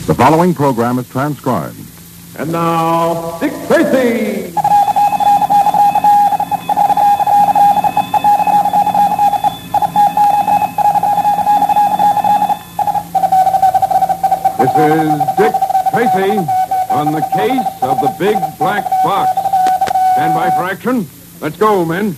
The following program is transcribed. And now, Dick Tracy! This is Dick Tracy on the case of the Big Black Box. Stand by for action. Let's go, men.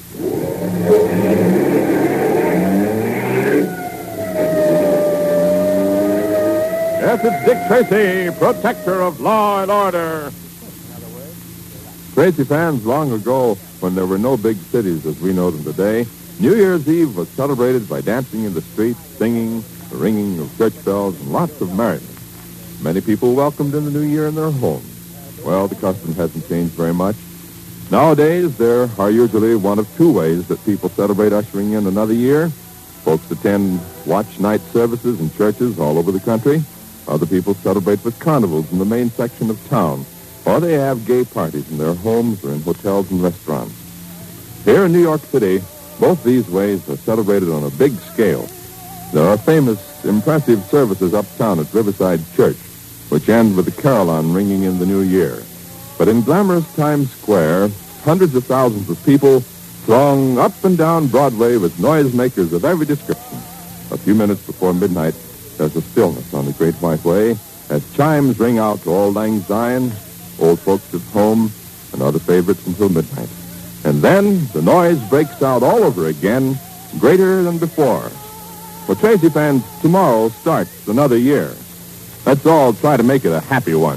Yes, it's Dick Tracy, protector of law and order. Tracy fans, long ago, when there were no big cities as we know them today, New Year's Eve was celebrated by dancing in the streets, singing, the ringing of church bells, and lots of merriment. Many people welcomed in the new year in their homes. Well, the custom hasn't changed very much. Nowadays, there are usually one of two ways that people celebrate ushering in another year. Folks attend watch night services in churches all over the country. Other people celebrate with carnivals in the main section of town, or they have gay parties in their homes or in hotels and restaurants. Here in New York City, both these ways are celebrated on a big scale. There are famous, impressive services uptown at Riverside Church, which end with the carillon ringing in the new year. But in glamorous Times Square, hundreds of thousands of people throng up and down Broadway with noisemakers of every description. A few minutes before midnight, there's a stillness on the Great White Way as chimes ring out to Auld Lang Syne, Old Folks at Home, and other favorites until midnight. And then the noise breaks out all over again, greater than before. For Tracy fans, tomorrow starts another year. Let's all try to make it a happy one.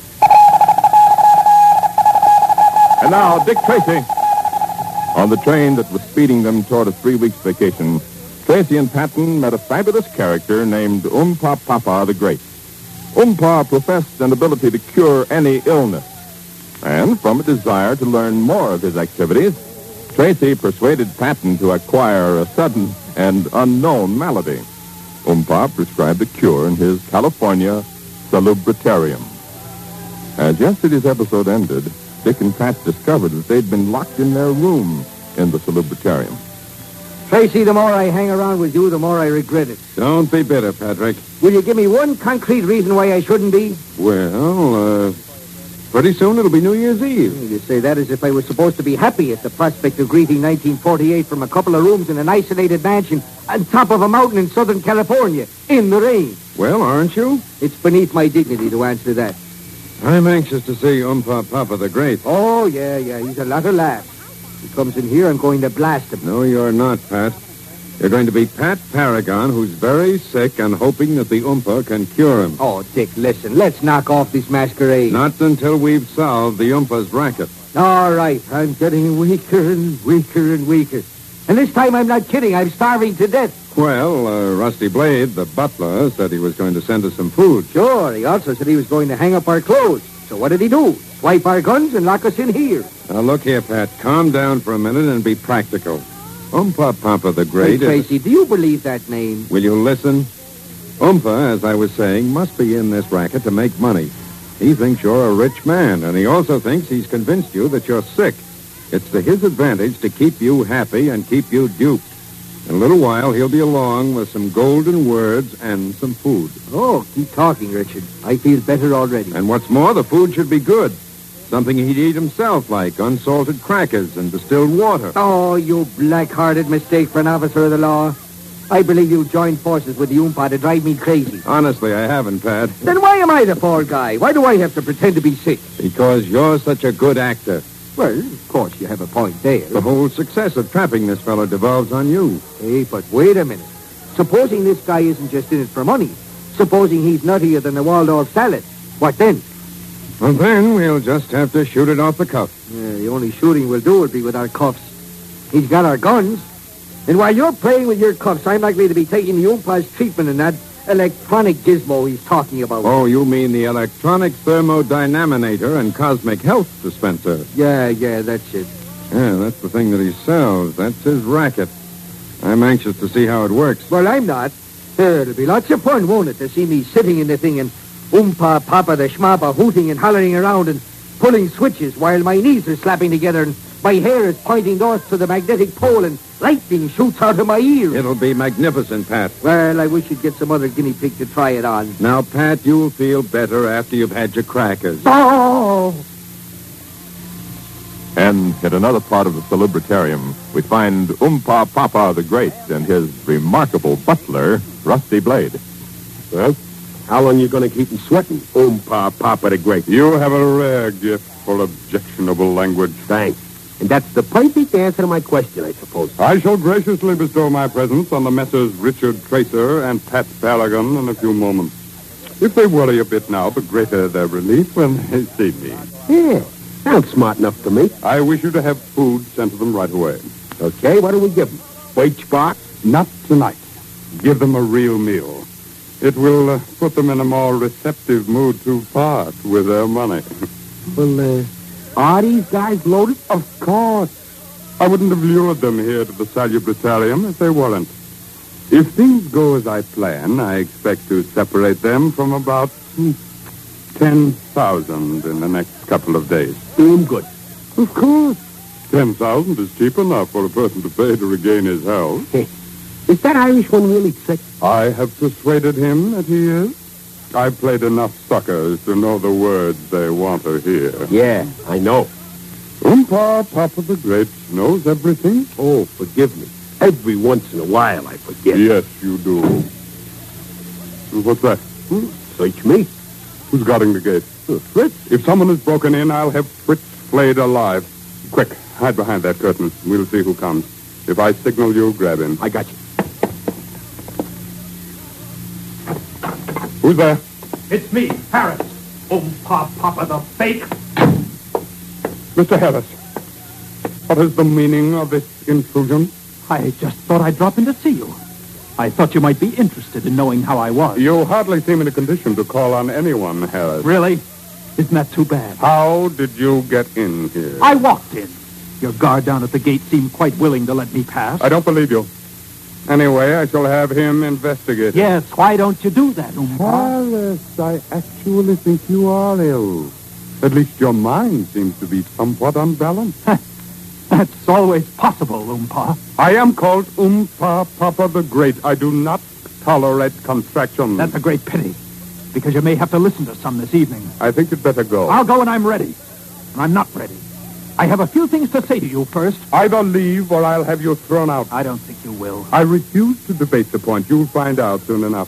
And now, Dick Tracy. On the train that was speeding them toward a 3-week vacation, Tracy and Patton met a fabulous character named Oompa Papa the Great. Oompa professed an ability to cure any illness. And from a desire to learn more of his activities, Tracy persuaded Patton to acquire a sudden and unknown malady. Oompa prescribed the cure in his California salubritarium. As yesterday's episode ended, Dick and Pat discovered that they'd been locked in their room in the salubritarium. Tracy, the more I hang around with you, the more I regret it. Don't be bitter, Patrick. Will you give me one concrete reason why I shouldn't be? Well, pretty soon it'll be New Year's Eve. You say that as if I was supposed to be happy at the prospect of greeting 1948 from a couple of rooms in an isolated mansion on top of a mountain in Southern California, in the rain. Well, aren't you? It's beneath my dignity to answer that. I'm anxious to see Oompa Papa the Great. Oh, yeah, he's a lot of laughs. He comes in here, I'm going to blast him. No, you're not, Pat. You're going to be Pat Paragon, who's very sick and hoping that the Oompa can cure him. Oh, Dick, listen, let's knock off this masquerade. Not until we've solved the Oompa's racket. All right, I'm getting weaker and weaker and weaker. And this time I'm not kidding, I'm starving to death. Well, Rusty Blade, the butler, said he was going to send us some food. Sure, he also said he was going to hang up our clothes. So what did he do? Swipe our guns and lock us in here. Now, look here, Pat. Calm down for a minute and be practical. Oompa Papa the Great Hey, Tracy, do you believe that name? Will you listen? Oompa, as I was saying, must be in this racket to make money. He thinks you're a rich man, and he also thinks he's convinced you that you're sick. It's to his advantage to keep you happy and keep you duped. In a little while, he'll be along with some golden words and some food. Oh, keep talking, Richard. I feel better already. And what's more, the food should be good. Something he'd eat himself, like unsalted crackers and distilled water. Oh, you black-hearted mistake for an officer of the law. I believe you joined forces with the Oompa to drive me crazy. Honestly, I haven't, Pat. Then why am I the poor guy? Why do I have to pretend to be sick? Because you're such a good actor. Well, of course, you have a point there. The whole success of trapping this fellow devolves on you. Hey, but wait a minute. Supposing this guy isn't just in it for money. Supposing he's nuttier than the Waldorf salad. What then? Well, then we'll just have to shoot it off the cuff. Yeah, the only shooting we'll do will be with our cuffs. He's got our guns. And while you're playing with your cuffs, I'm likely to be taking the Oompa's treatment in that electronic gizmo he's talking about. Oh, you mean the electronic thermodynamator and cosmic health dispenser? Yeah, that's it. Yeah, that's the thing that he sells. That's his racket. I'm anxious to see how it works. Well, I'm not. It'll be lots of fun, won't it, to see me sitting in the thing and Oompa Papa the Schmappa hooting and hollering around and pulling switches while my knees are slapping together and my hair is pointing north to the magnetic pole and Lightning shoots out of my ears. It'll be magnificent, Pat. Well, I wish you'd get some other guinea pig to try it on. Now, Pat, you'll feel better after you've had your crackers. Oh! And in another part of the Salubritarium, we find Oompa Papa the Great and his remarkable butler, Rusty Blade. Well, how long you going to keep him sweating, Oompa Papa the Great? You have a rare gift for objectionable language. Thanks. And that's the perfect answer to my question, I suppose. I shall graciously bestow my presence on the Messrs. Richard Tracer and Pat Palagan in a few moments. If they worry a bit now, the greater their relief when they see me. Yeah, sounds smart enough to me. I wish you to have food sent to them right away. Okay, what do we give them? Wage box? Not tonight. Give them a real meal. It will put them in a more receptive mood to part with their money. Well, are these guys loaded? Of course. I wouldn't have lured them here to the Salubritarium if they weren't. If things go as I plan, I expect to separate them from about 10,000 in the next couple of days. Doing good. Of course. 10,000 is cheap enough for a person to pay to regain his health. Is that Irish one really sick? I have persuaded him that he is. I've played enough suckers to know the words they want to hear. Yeah, I know. Oompa Papa the Great knows everything. Oh, forgive me. Every once in a while I forget. Yes, you do. What's that? Search me. Who's guarding the gate? Fritz. If someone has broken in, I'll have Fritz flayed alive. Quick, hide behind that curtain. We'll see who comes. If I signal you, grab him. I got you. Who's there? It's me, Harris. Oompa Papa the fake. Mr. Harris. What is the meaning of this intrusion? I just thought I'd drop in to see you. I thought you might be interested in knowing how I was. You hardly seem in a condition to call on anyone, Harris. Really? Isn't that too bad? How did you get in here? I walked in. Your guard down at the gate seemed quite willing to let me pass. I don't believe you. Anyway, I shall have him investigated. Yes, why don't you do that, Oompa? Harris, I actually think you are ill. At least your mind seems to be somewhat unbalanced. That's always possible, Oompa. I am called Oompa Papa the Great. I do not tolerate contractions. That's a great pity, because you may have to listen to some this evening. I think you'd better go. I'll go when I'm ready. And I'm not ready. I have a few things to say to you first. Either leave or I'll have you thrown out. I don't think you will. I refuse to debate the point. You'll find out soon enough.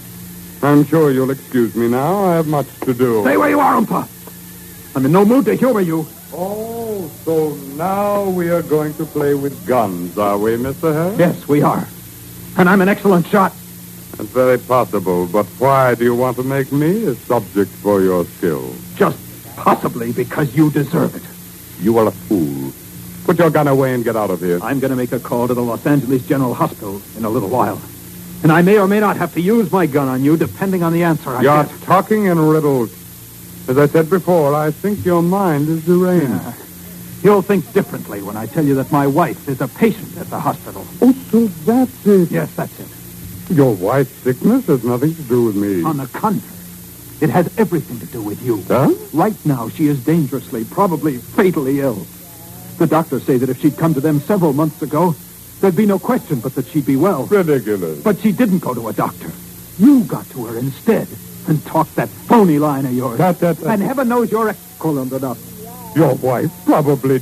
I'm sure you'll excuse me now. I have much to do. Stay where you are, Oompa. I'm in no mood to humor you. Oh, so now we are going to play with guns, are we, Mr. Harris? Yes, we are. And I'm an excellent shot. That's very possible, but why do you want to make me a subject for your skill? Just possibly because you deserve it. You are a fool. Put your gun away and get out of here. I'm going to make a call to the Los Angeles General Hospital in a little while. And I may or may not have to use my gun on you, depending on the answer I You're get. talking in riddles. As I said before, I think your mind is deranged. You'll think differently when I tell you that my wife is a patient at the hospital. Oh, so that's it. Yes, that's it. Your wife's sickness has nothing to do with me. On the contrary, it has everything to do with you. Huh? Right now, she is dangerously, probably fatally ill. The doctors say that if she'd come to them several months ago, there'd be no question but that she'd be well. Ridiculous. But she didn't go to a doctor. You got to her instead and talked that phony line of yours. That. And heaven knows you're excellent enough. Your wife probably